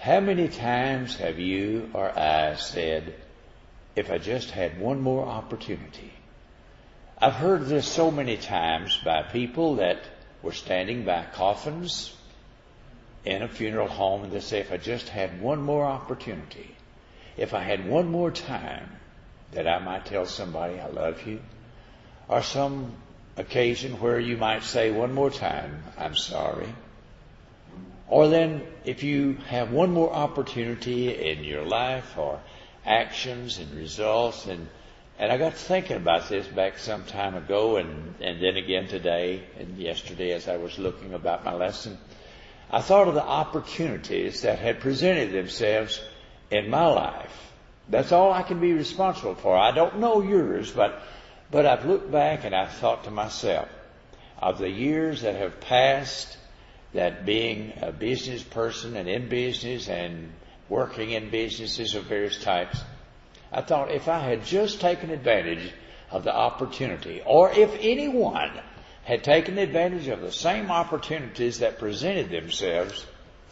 How many times have you or I said, if I just had one more opportunity? I've heard this so many times by people that were standing by coffins in a funeral home, and they say, if I just had one more opportunity, if I had one more time that I might tell somebody I love you, or some occasion where you might say one more time, I'm sorry. Or then if you have one more opportunity in your life or actions and results, and I got thinking about this back some time ago and then again today and yesterday as I was looking about my lesson, I thought of the opportunities that had presented themselves in my life. That's all I can be responsible for. I don't know yours, but I've looked back and I've thought to myself of the years that have passed, that being a business person and in business and working in businesses of various types, I thought if I had just taken advantage of the opportunity, or if anyone had taken advantage of the same opportunities that presented themselves,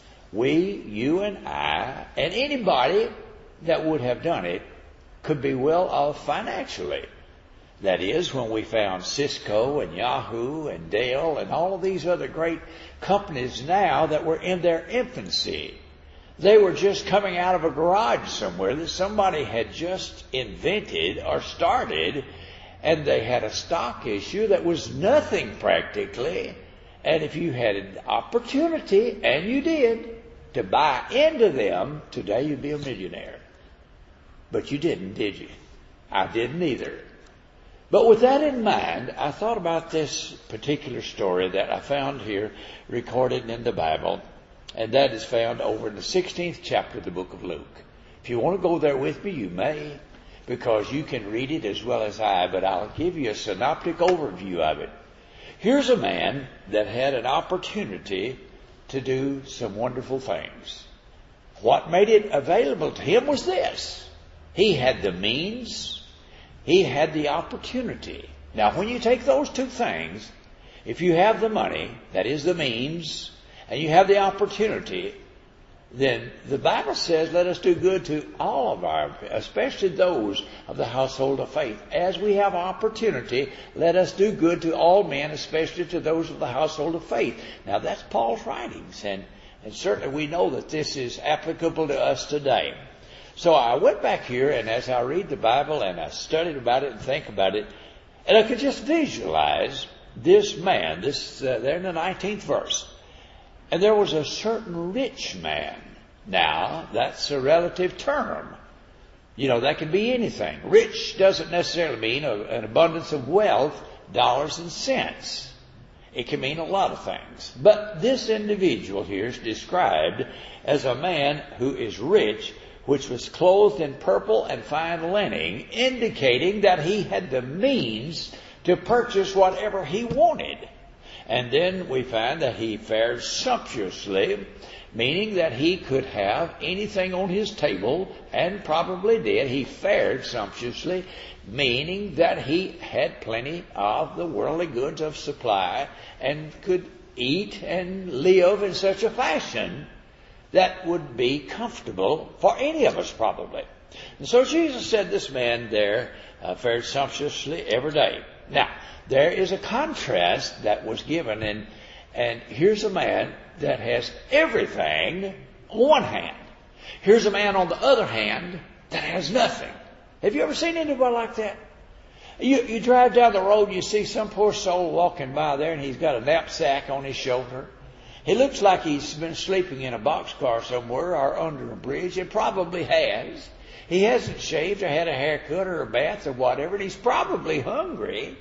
you and I, and anybody that would have done it, could be well off financially. That is, when we found Cisco and Yahoo and Dell and all of these other great companies now that were in their infancy. They were just coming out of a garage somewhere that somebody had just invented or started, and they had a stock issue that was nothing practically. And if you had an opportunity, and you did, to buy into them, today you'd be a millionaire. But you didn't, did you? I didn't either. But with that in mind, I thought about this particular story that I found here recorded in the Bible, and that is found over in the 16th chapter of the book of Luke. If you want to go there with me, you may, because you can read it as well as I, but I'll give you a synoptic overview of it. Here's a man that had an opportunity to do some wonderful things. What made it available to him was this. He had the means. He had the opportunity. Now, when you take those two things, if you have the money, that is the means, and you have the opportunity, then the Bible says, let us do good to all of our, especially those of the household of faith. As we have opportunity, let us do good to all men, especially to those of the household of faith. Now, that's Paul's writings, and certainly we know that this is applicable to us today. So I went back here, and as I read the Bible and I studied about it and think about it, and I could just visualize this man, there in the 19th verse. And there was a certain rich man. Now, that's a relative term. You know, that can be anything. Rich doesn't necessarily mean an abundance of wealth, dollars and cents. It can mean a lot of things. But this individual here is described as a man who is rich, which was clothed in purple and fine linen, indicating that he had the means to purchase whatever he wanted. And then we find that he fared sumptuously, meaning that he could have anything on his table, and probably did. He fared sumptuously, meaning that he had plenty of the worldly goods of supply and could eat and live in such a fashion that would be comfortable for any of us probably. And so Jesus said this man there fared sumptuously every day. Now, there is a contrast that was given, and here's a man that has everything on one hand. Here's a man on the other hand that has nothing. Have you ever seen anybody like that? You drive down the road and you see some poor soul walking by there, and he's got a knapsack on his shoulder. He looks like he's been sleeping in a boxcar somewhere or under a bridge. It probably has. He hasn't shaved or had a haircut or a bath or whatever, and he's probably hungry.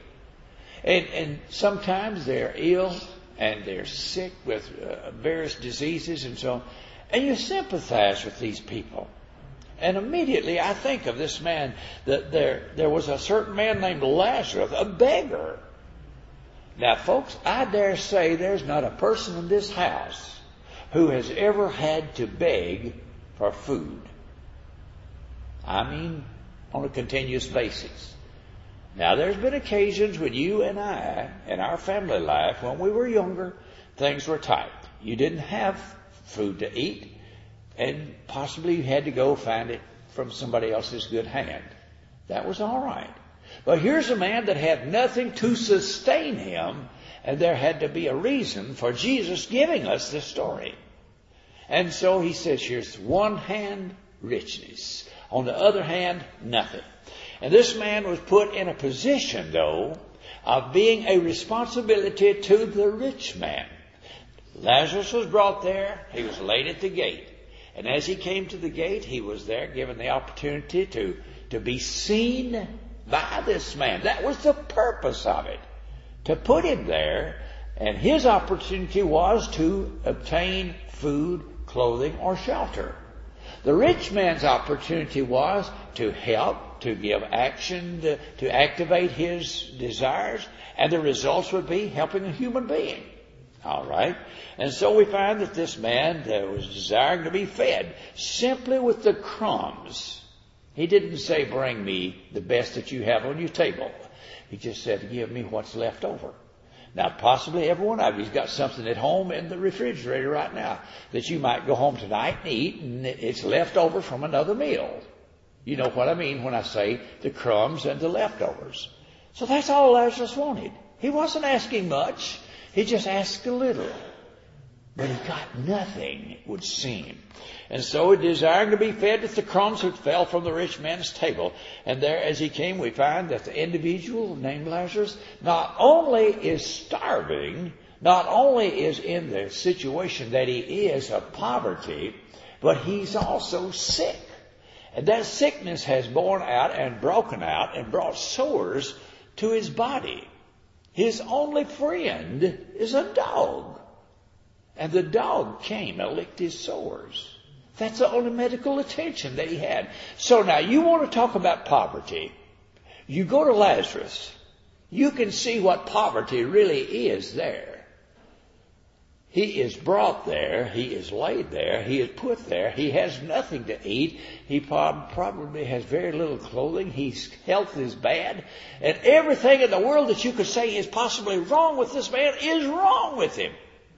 And sometimes they're ill and they're sick with various diseases and so on. And you sympathize with these people. And immediately I think of this man, that there was a certain man named Lazarus, a beggar. Now, folks, I dare say there's not a person in this house who has ever had to beg for food. I mean, on a continuous basis. Now, there's been occasions when you and I, in our family life, when we were younger, things were tight. You didn't have food to eat. and possibly you had to go find it from somebody else's good hand. That was all right. But here's a man that had nothing to sustain him, and there had to be a reason for Jesus giving us this story. And so he says, here's one hand, richness. On the other hand, nothing. And this man was put in a position, though, of being a responsibility to the rich man. Lazarus was brought there. He was laid at the gate. And as he came to the gate, he was there given the opportunity to be seen by this man. That was the purpose of it, to put him there. And his opportunity was to obtain food, clothing, or shelter. The rich man's opportunity was to help, to give action, to activate his desires, and the results would be helping a human being. All right? And so we find that this man was desiring to be fed simply with the crumbs. He didn't say, bring me the best that you have on your table. He just said, give me what's left over. Now, possibly every one of you's got something at home in the refrigerator right now that you might go home tonight and eat, and it's left over from another meal. You know what I mean when I say the crumbs and the leftovers. So that's all Lazarus wanted. He wasn't asking much. He just asked a little. But he got nothing, it would seem. And so, desiring to be fed with the crumbs which fell from the rich man's table. And there, as he came, we find that the individual named Lazarus not only is starving, not only is in the situation that he is of poverty, but he's also sick. And that sickness has borne out and broken out and brought sores to his body. His only friend is a dog. And the dog came and licked his sores. That's the only medical attention that he had. So now you want to talk about poverty. You go to Lazarus. You can see what poverty really is there. He is brought there. He is laid there. He is put there. He has nothing to eat. He probably has very little clothing. His health is bad. And everything in the world that you could say is possibly wrong with this man is wrong with him.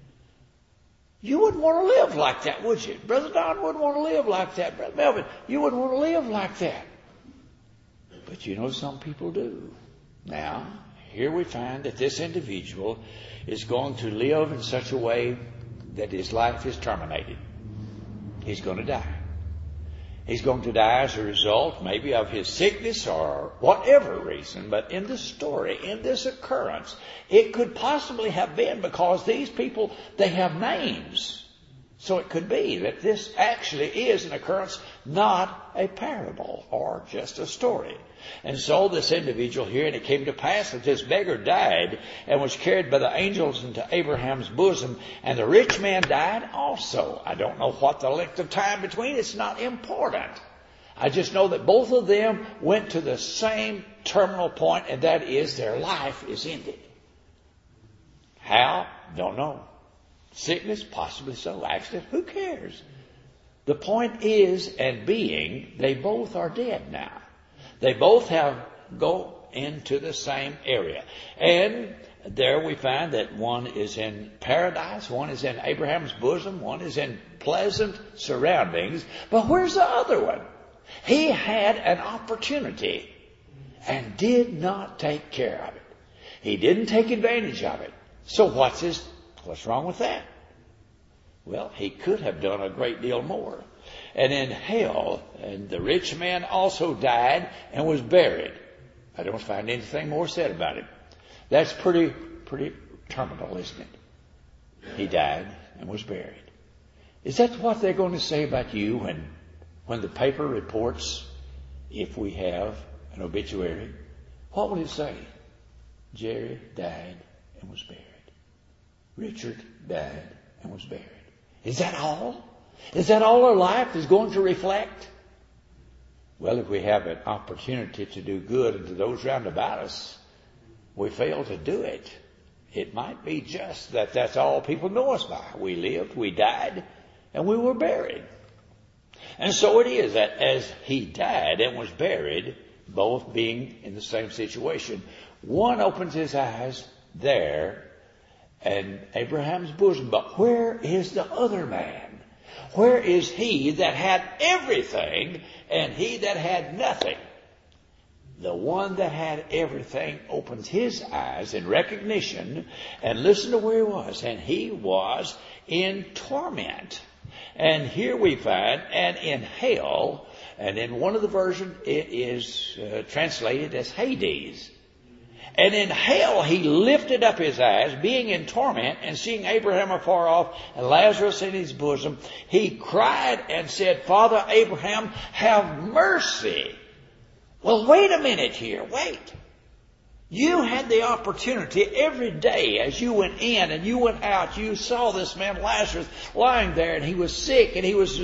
You wouldn't want to live like that, would you? Brother Don wouldn't want to live like that. Brother Melvin, you wouldn't want to live like that. But you know, some people do. Now, here we find that this individual is going to live in such a way that his life is terminated. He's going to die. He's going to die as a result maybe of his sickness or whatever reason. But in this story, in this occurrence, it could possibly have been because these people, they have names. So it could be that this actually is an occurrence, not a parable or just a story. And so this individual here, and it came to pass that this beggar died and was carried by the angels into Abraham's bosom, and the rich man died also. I don't know what the length of time between. It's not important. I just know that both of them went to the same terminal point, and that is their life is ended. How? Don't know. Sickness? Possibly so. Accident? Who cares? The point is, and being, they both are dead now. They both go into the same area. And there we find that one is in paradise, one is in Abraham's bosom, one is in pleasant surroundings. But where's the other one? He had an opportunity and did not take care of it. He didn't take advantage of it. So what's wrong with that? Well, he could have done a great deal more. And in hell, and the rich man also died and was buried. I don't find anything more said about it. That's pretty terminal, isn't it? He died and was buried. Is that what they're going to say about you when the paper reports, if we have an obituary? What will it say? Jerry died and was buried. Richard died and was buried. Is that all? Is that all our life is going to reflect? Well, if we have an opportunity to do good to those round about us, we fail to do it. It might be just that that's all people know us by. We lived, we died, and we were buried. And so it is that as he died and was buried, both being in the same situation, one opens his eyes there in Abraham's bosom. But where is the other man? Where is he that had everything and he that had nothing? The one that had everything opens his eyes in recognition and listen to where he was. And he was in torment. And here we find, and in hell, and in one of the versions it is translated as Hades. And in hell he lifted up his eyes, being in torment, and seeing Abraham afar off, and Lazarus in his bosom, he cried and said, Father Abraham, have mercy. Well, wait a minute here. Wait. You had the opportunity every day as you went in and you went out. You saw this man Lazarus lying there, and he was sick, and he was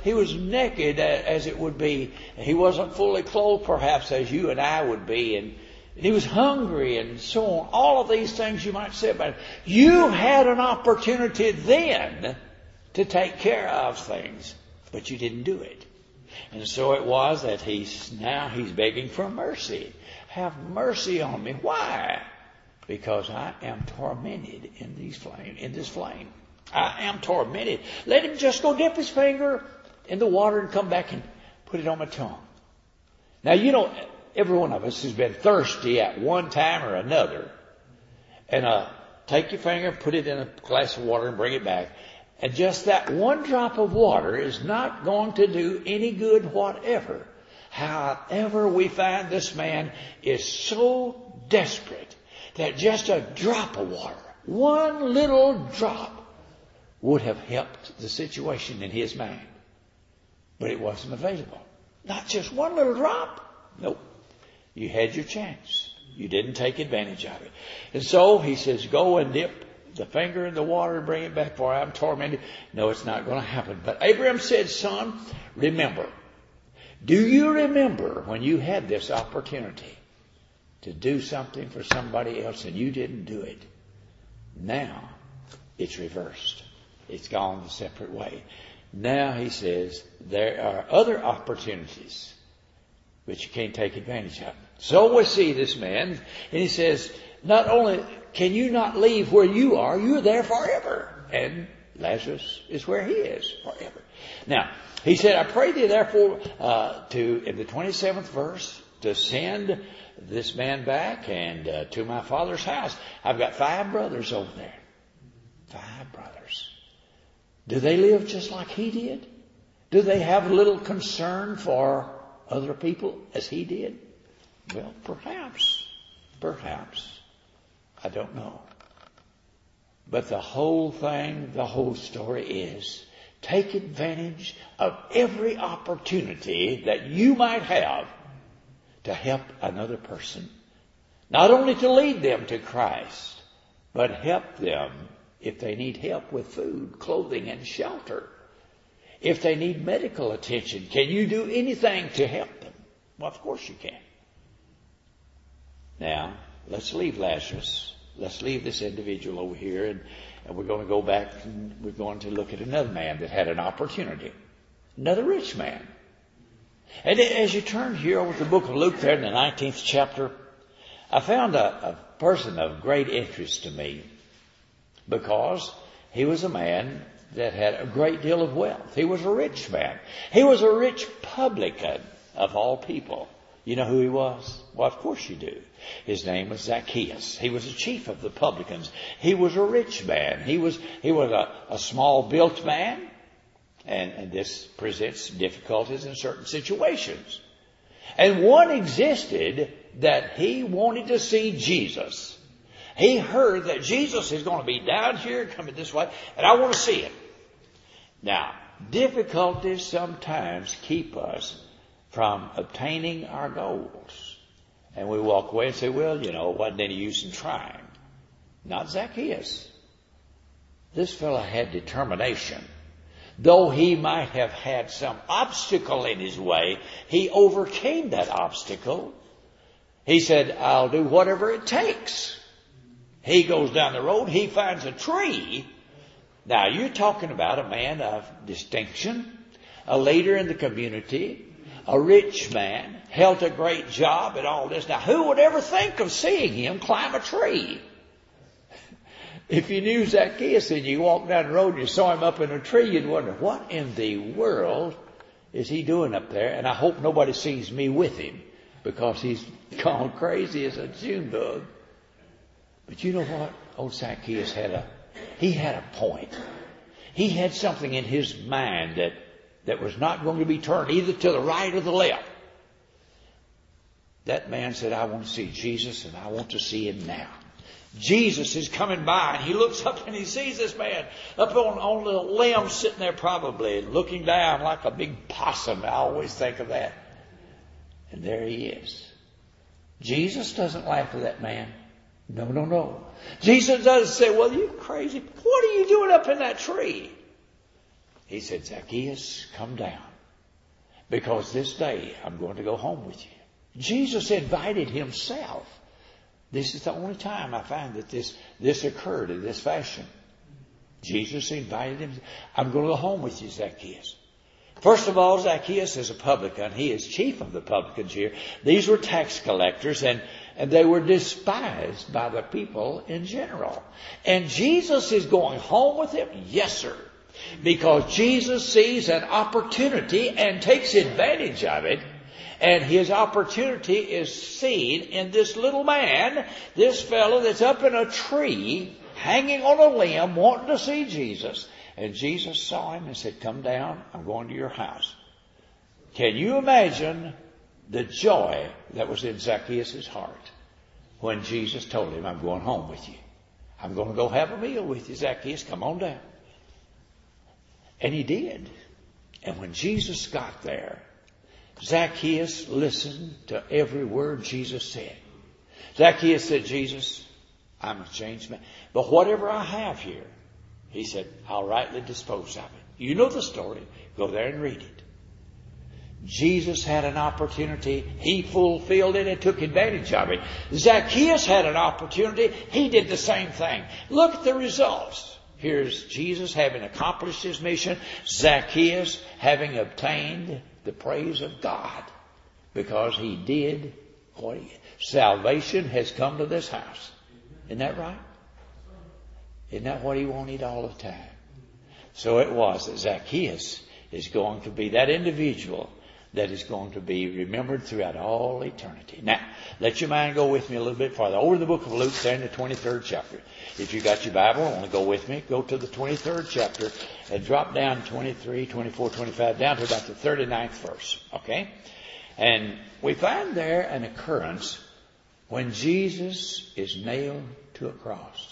naked, as it would be. He wasn't fully clothed, perhaps, as you and I would be, and he was hungry, and so on. All of these things you might say about it. You had an opportunity then to take care of things, but you didn't do it. And so it was that he's begging for mercy. Have mercy on me. Why? Because I am tormented in this flame. I am tormented. Let him just go dip his finger in the water and come back and put it on my tongue. Now, you know, every one of us has been thirsty at one time or another. And take your finger, put it in a glass of water and bring it back. And just that one drop of water is not going to do any good whatever. However, we find this man is so desperate that just a drop of water, one little drop, would have helped the situation in his mind. But it wasn't available. Not just one little drop. Nope. You had your chance. You didn't take advantage of it. And so he says, go and dip the finger in the water and bring it back, for I'm tormented. No, it's not going to happen. But Abraham said, son, remember. Do you remember when you had this opportunity to do something for somebody else and you didn't do it? Now it's reversed. It's gone the separate way. Now he says there are other opportunities which you can't take advantage of. So we see this man, and he says, not only can you not leave where you are, you're there forever. And Lazarus is where he is forever. Now, he said, I pray thee therefore in the 27th verse, to send this man back and to my father's house. I've got 5 brothers over there. 5 brothers. Do they live just like he did? Do they have little concern for other people as he did? Well, perhaps. I don't know. But the whole thing, the whole story is, take advantage of every opportunity that you might have to help another person. Not only to lead them to Christ, but help them if they need help with food, clothing, and shelter. If they need medical attention, can you do anything to help them? Well, of course you can. Now, let's leave Lazarus. Let's leave this individual over here, and we're going to go back and we're going to look at another man that had an opportunity. Another rich man. And as you turn here over to the book of Luke there in the 19th chapter, I found a person of great interest to me because he was a man that had a great deal of wealth. He was a rich man. He was a rich publican of all people. You know who he was? Well, of course you do. His name was Zacchaeus. He was the chief of the publicans. He was a rich man. He was a small built man. And this presents difficulties in certain situations. And one existed that he wanted to see Jesus. He heard that Jesus is going to be down here coming this way, and I want to see him. Now, difficulties sometimes keep us from obtaining our goals. And we walk away and say, well, it wasn't any use in trying. Not Zacchaeus. This fellow had determination. Though he might have had some obstacle in his way, he overcame that obstacle. He said, I'll do whatever it takes. He goes down the road, he finds a tree. Now, you're talking about a man of distinction, a leader in the community, a rich man, held a great job and all this. Now, who would ever think of seeing him climb a tree? If you knew Zacchaeus and you walked down the road and you saw him up in a tree, you'd wonder, what in the world is he doing up there? And I hope nobody sees me with him, because he's gone crazy as a June bug. But you know what? Old Zacchaeus had a point. He had something in his mind that was not going to be turned either to the right or the left. That man said, I want to see Jesus, and I want to see him now. Jesus is coming by, and he looks up and he sees this man up on the limb sitting there probably, and looking down like a big possum. I always think of that. And there he is. Jesus doesn't laugh at that man. No. Jesus doesn't say, well, you crazy. What are you doing up in that tree? He said, Zacchaeus, come down, because this day I'm going to go home with you. Jesus invited himself. This is the only time I find that this occurred in this fashion. Jesus invited him. I'm going to go home with you, Zacchaeus. First of all, Zacchaeus is a publican. He is chief of the publicans here. These were tax collectors, and they were despised by the people in general. And Jesus is going home with him? Yes, sir. Because Jesus sees an opportunity and takes advantage of it. And his opportunity is seen in this little man, this fellow that's up in a tree, hanging on a limb, wanting to see Jesus. And Jesus saw him and said, come down, I'm going to your house. Can you imagine the joy that was in Zacchaeus' heart when Jesus told him, I'm going home with you. I'm going to go have a meal with you, Zacchaeus. Come on down. And he did. And when Jesus got there, Zacchaeus listened to every word Jesus said. Zacchaeus said, Jesus, I'm a changed man. But whatever I have here, he said, I'll rightly dispose of it. You know the story. Go there and read it. Jesus had an opportunity. He fulfilled it and took advantage of it. Zacchaeus had an opportunity. He did the same thing. Look at the results. Here's Jesus having accomplished his mission. Zacchaeus having obtained the praise of God because he did what he did. Salvation has come to this house. Isn't that right? Isn't that what he wanted all the time? So it was that Zacchaeus is going to be that individual that is going to be remembered throughout all eternity. Now, let your mind go with me a little bit farther. Over in the book of Luke, there in the 23rd chapter. If you got your Bible, want to go with me, go to the 23rd chapter and drop down 23, 24, 25, down to about the 39th verse. Okay? And we find there an occurrence when Jesus is nailed to a cross.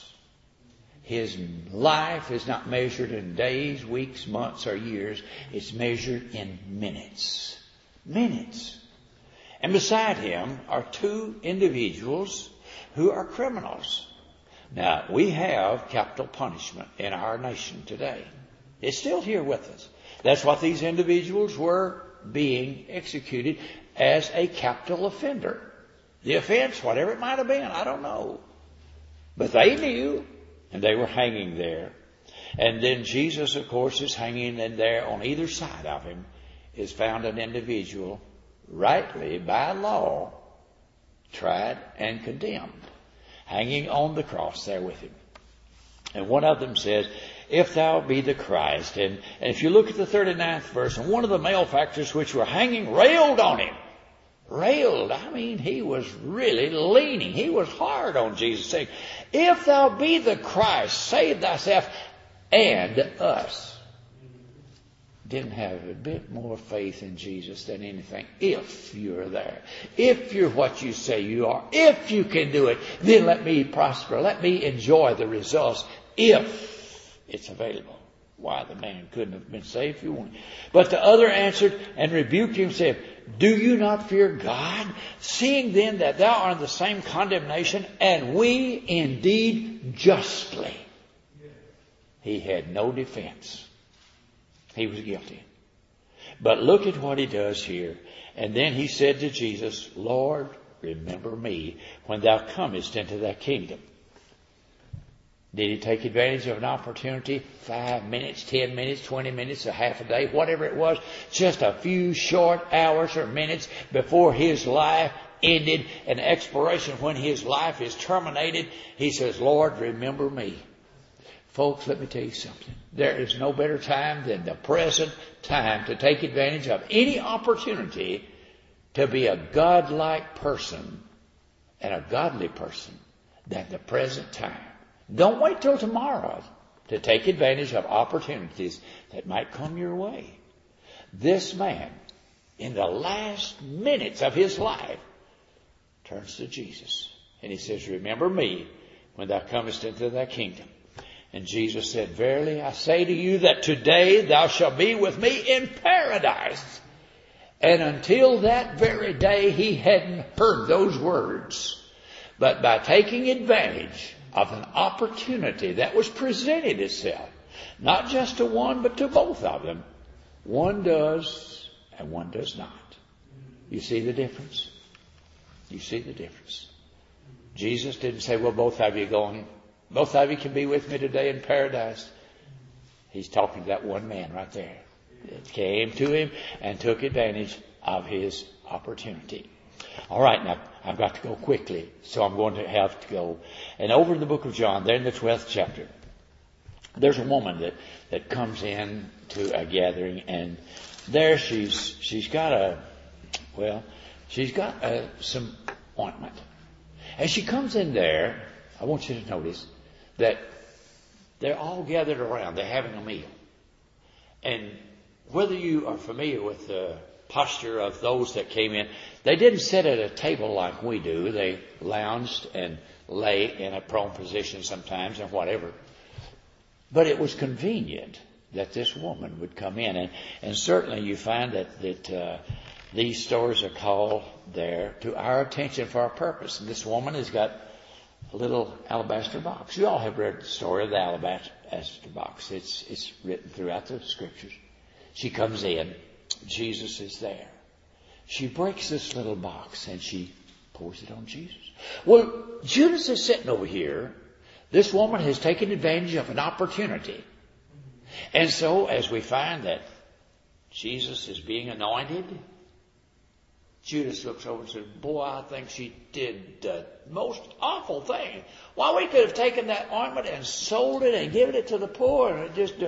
His life is not measured in days, weeks, months, or years. It's measured in minutes. Minutes. And beside him are two individuals who are criminals. Now, we have capital punishment in our nation today. It's still here with us. That's what these individuals were being executed as a capital offender. The offense, whatever it might have been, I don't know. But they knew. And they were hanging there. And then Jesus, of course, is hanging, and there on either side of him is found an individual, rightly by law, tried and condemned, hanging on the cross there with him. And one of them says, if thou be the Christ. And if you look at the 39th verse, and one of the malefactors which were hanging railed on him. Railed. I mean, he was really leaning. He was hard on Jesus, saying, if thou be the Christ, save thyself and us. Didn't have a bit more faith in Jesus than anything. If you're there, if you're what you say you are, if you can do it, then let me prosper. Let me enjoy the results if it's available. Why, the man couldn't have been saved if he wanted. But the other answered and rebuked him, saying, do you not fear God, seeing then that thou art in the same condemnation, and we indeed justly? He had no defense. He was guilty. But look at what he does here. And then he said to Jesus, Lord, remember me when thou comest into thy kingdom. Did he take advantage of an opportunity? 5 minutes, 10 minutes, 20 minutes, a half a day, whatever it was. Just a few short hours or minutes before his life ended. An expiration when his life is terminated. He says, Lord, remember me Folks, let me tell you something. There is no better time than the present time to take advantage of any opportunity to be a godlike person and a godly person than the present time. Don't wait till tomorrow to take advantage of opportunities that might come your way. This man, in the last minutes of his life, turns to Jesus. And he says, remember me when thou comest into thy kingdom. And Jesus said, verily I say to you that today thou shalt be with me in paradise. And until that very day, he hadn't heard those words. But by taking advantage of an opportunity that was presented itself, not just to one, but to both of them, one does and one does not. You see the difference? You see the difference. Jesus didn't say, well, both of you can be with me today in paradise. He's talking to that one man right there. It came to him and took advantage of his opportunity. All right, now I've got to go quickly, so I'm going to have to go. And over in the book of John, there in the 12th chapter, there's a woman that comes in to a gathering, and there she's got some ointment. As she comes in there, I want you to notice that they're all gathered around. They're having a meal. And whether you are familiar with the posture of those that came in, they didn't sit at a table like we do. They lounged and lay in a prone position sometimes and whatever. But it was convenient that this woman would come in. And certainly you find that these stories are called there to our attention for our purpose. And this woman has got a little alabaster box. You all have read the story of the alabaster box. It's written throughout the scriptures. She comes in. Jesus is there. She breaks this little box and she pours it on Jesus. Well, Judas is sitting over here. This woman has taken advantage of an opportunity. And so as we find that Jesus is being anointed, Judas looks over and says, boy, I think she did the most awful thing. Why, we could have taken that ointment and sold it and given it to the poor and just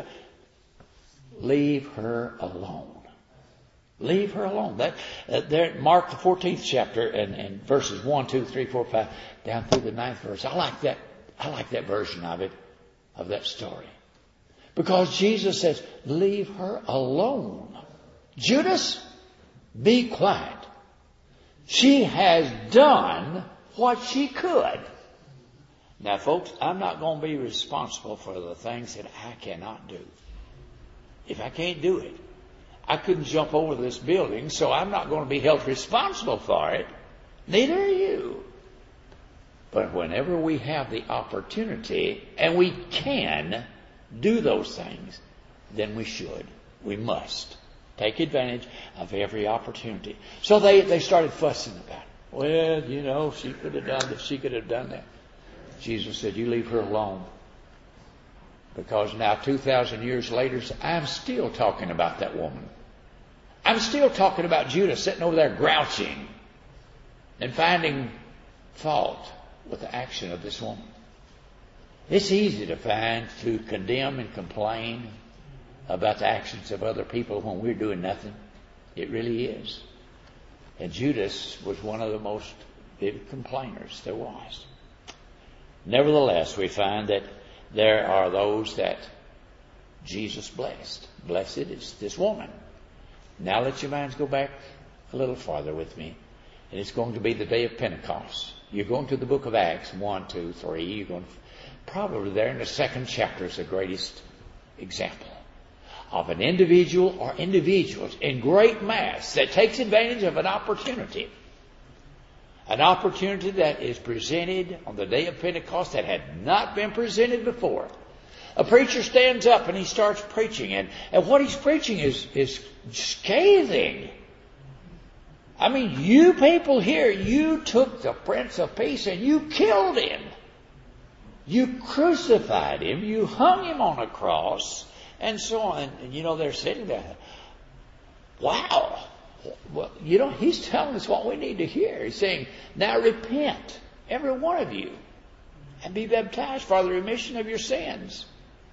leave her alone. Leave her alone. There, Mark the 14th chapter and verses 1, 2, 3, 4, 5, down through the 9th verse. I like that version of it, of that story. Because Jesus says, leave her alone. Judas, be quiet. She has done what she could. Now, folks, I'm not going to be responsible for the things that I cannot do. If I can't do it, I couldn't jump over this building, so I'm not going to be held responsible for it. Neither are you. But whenever we have the opportunity, and we can do those things, then we should. We must take advantage of every opportunity. So they started fussing about it. Well, she could have done this, she could have done that. Jesus said, you leave her alone. Because now 2,000 years later, I'm still talking about that woman. I'm still talking about Judas sitting over there grouching and finding fault with the action of this woman. It's easy to condemn and complain about the actions of other people when we're doing nothing. It really is. And Judas was one of the most vivid complainers there was. Nevertheless, we find that there are those that Jesus blessed. Blessed is this woman. Now let your minds go back a little farther with me. And it's going to be the day of Pentecost. You're going to the book of Acts 1, 2, 3. You're going probably there in the 2nd chapter is the greatest example of an individual or individuals in great mass that takes advantage of an opportunity. An opportunity that is presented on the day of Pentecost that had not been presented before. A preacher stands up and he starts preaching, and what he's preaching is scathing. I mean, you people here, you took the Prince of Peace and you killed him. You crucified him, you hung him on a cross, and so on. And they're sitting there. Wow. Well, he's telling us what we need to hear. He's saying, now repent, every one of you, and be baptized for the remission of your sins.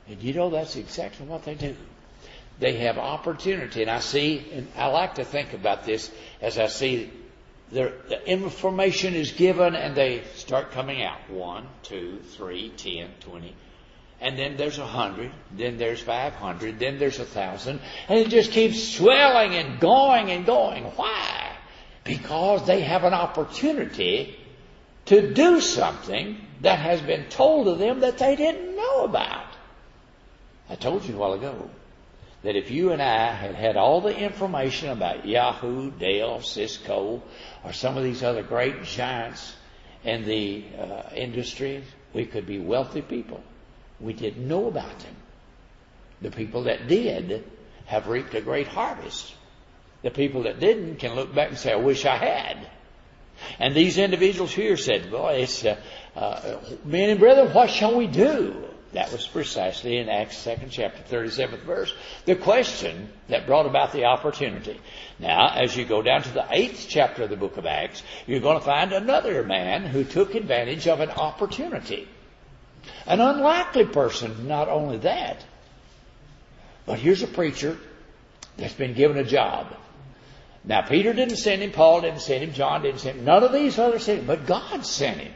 And you know, that's exactly what they do. They have opportunity. And I like to think about this as I see the information is given and they start coming out. 1, 2, 3, 10, 20. And then there's 100. Then there's 500. Then there's 1,000. And it just keeps swelling and going and going. Why? Because they have an opportunity to do something that has been told to them that they didn't know about. I told you a while ago that if you and I had had all the information about Yahoo, Dell, Cisco, or some of these other great giants in the industry, we could be wealthy people. We didn't know about them. The people that did have reaped a great harvest. The people that didn't can look back and say, I wish I had. And these individuals here said, boy, it's men and brethren, what shall we do? That was precisely in Acts 2nd chapter, 37th verse, the question that brought about the opportunity. Now, as you go down to the 8th chapter of the book of Acts, you're going to find another man who took advantage of an opportunity. An unlikely person, not only that, but here's a preacher that's been given a job. Now, Peter didn't send him, Paul didn't send him, John didn't send him, none of these others sent him, but God sent him.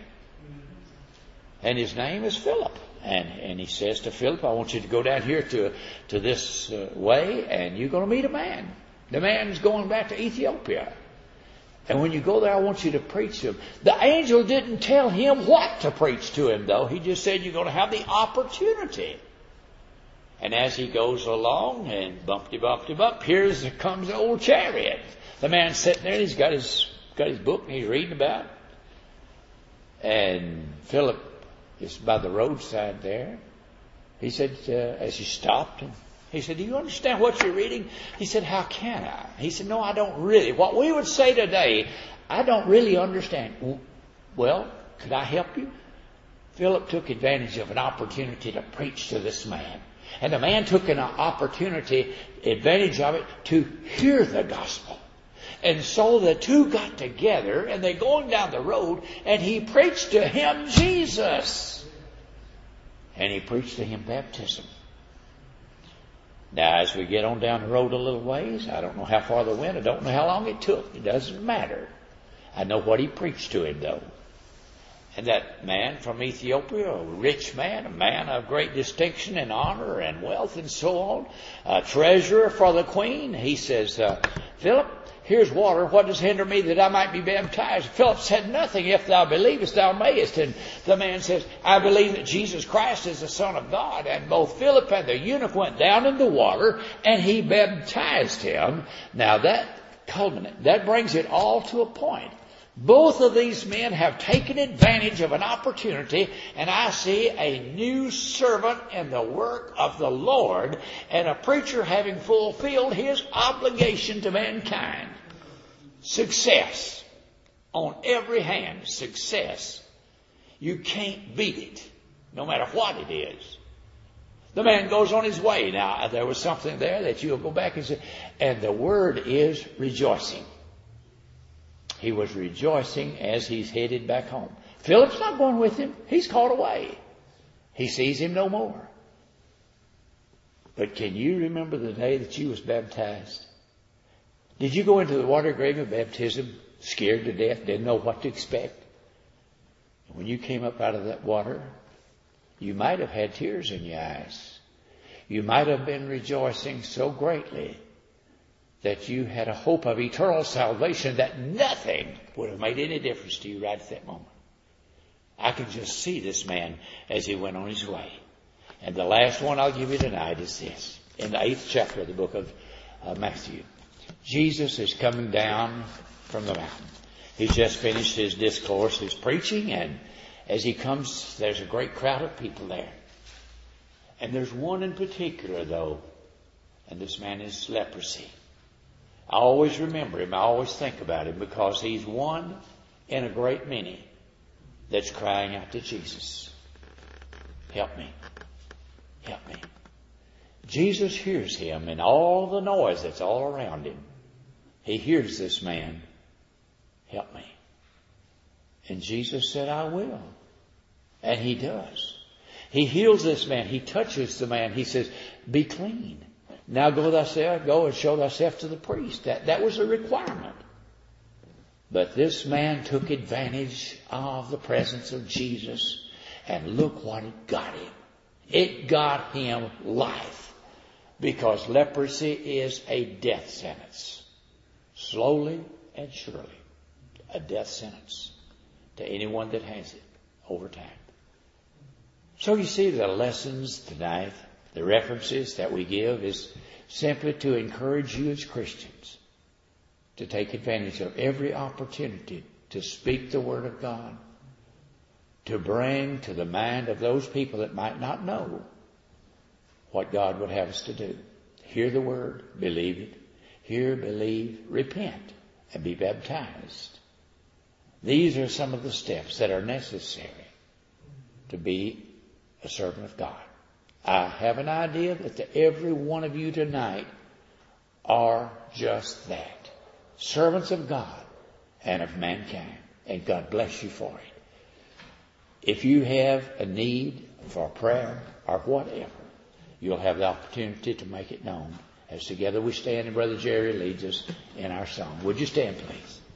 And his name is Philip. And he says to Philip, I want you to go down here to this way, and you're going to meet a man. The man's going back to Ethiopia. And when you go there, I want you to preach to him. The angel didn't tell him what to preach to him, though. He just said you're going to have the opportunity. And as he goes along, and bumpty, bumpty, bump, here comes the old chariot. The man's sitting there, and he's got his book, and he's reading about it. And Philip is by the roadside there. He said, as he stopped, he said, do you understand what you're reading? He said, how can I? He said, no, I don't really. What we would say today, I don't really understand. Well, could I help you? Philip took advantage of an opportunity to preach to this man. And the man took an opportunity, advantage of it, to hear the gospel. And so the two got together, and they're going down the road, and he preached to him Jesus. And he preached to him baptism. Now, as we get on down the road a little ways, I don't know how far they went. I don't know how long it took. It doesn't matter. I know what he preached to him, though. And that man from Ethiopia, a rich man, a man of great distinction and honor and wealth and so on, a treasurer for the queen, he says, Philip, here's water. What does hinder me that I might be baptized? Philip said, nothing. If thou believest, thou mayest. And the man says, I believe that Jesus Christ is the Son of God. And both Philip and the eunuch went down in the water, and he baptized him. Now that brings it all to a point. Both of these men have taken advantage of an opportunity, and I see a new servant in the work of the Lord, and a preacher having fulfilled his obligation to mankind. Success. On every hand, success. You can't beat it, no matter what it is. The man goes on his way. Now, there was something there that you'll go back and say, and the word is rejoicing. He was rejoicing as he's headed back home. Philip's not going with him. He's caught away. He sees him no more. But can you remember the day that you was baptized? Did you go into the water grave of baptism scared to death, didn't know what to expect? When you came up out of that water, you might have had tears in your eyes. You might have been rejoicing so greatly that you had a hope of eternal salvation that nothing would have made any difference to you right at that moment. I can just see this man as he went on his way. And the last one I'll give you tonight is this. In the 8th chapter of the book of Matthew, Jesus is coming down from the mountain. He's just finished his discourse, his preaching, and as he comes, there's a great crowd of people there. And there's one in particular, though, and this man is leprosy. I always remember him. I always think about him because he's one in a great many that's crying out to Jesus. Help me. Help me. Jesus hears him and all the noise that's all around him. He hears this man. Help me. And Jesus said, I will. And he does. He heals this man. He touches the man. He says, be clean. Now go and show thyself to the priest. That was a requirement. But this man took advantage of the presence of Jesus, and look what it got him. It got him life, because leprosy is a death sentence. Slowly and surely, a death sentence to anyone that has it over time. So you see, the lessons tonight, the references that we give, is simply to encourage you as Christians to take advantage of every opportunity to speak the Word of God, to bring to the mind of those people that might not know what God would have us to do. Hear the Word, believe it. Hear, believe, repent, and be baptized. These are some of the steps that are necessary to be a servant of God. I have an idea that every one of you tonight are just that. Servants of God and of mankind. And God bless you for it. If you have a need for prayer or whatever, you'll have the opportunity to make it known as together we stand and Brother Jerry leads us in our song. Would you stand, please?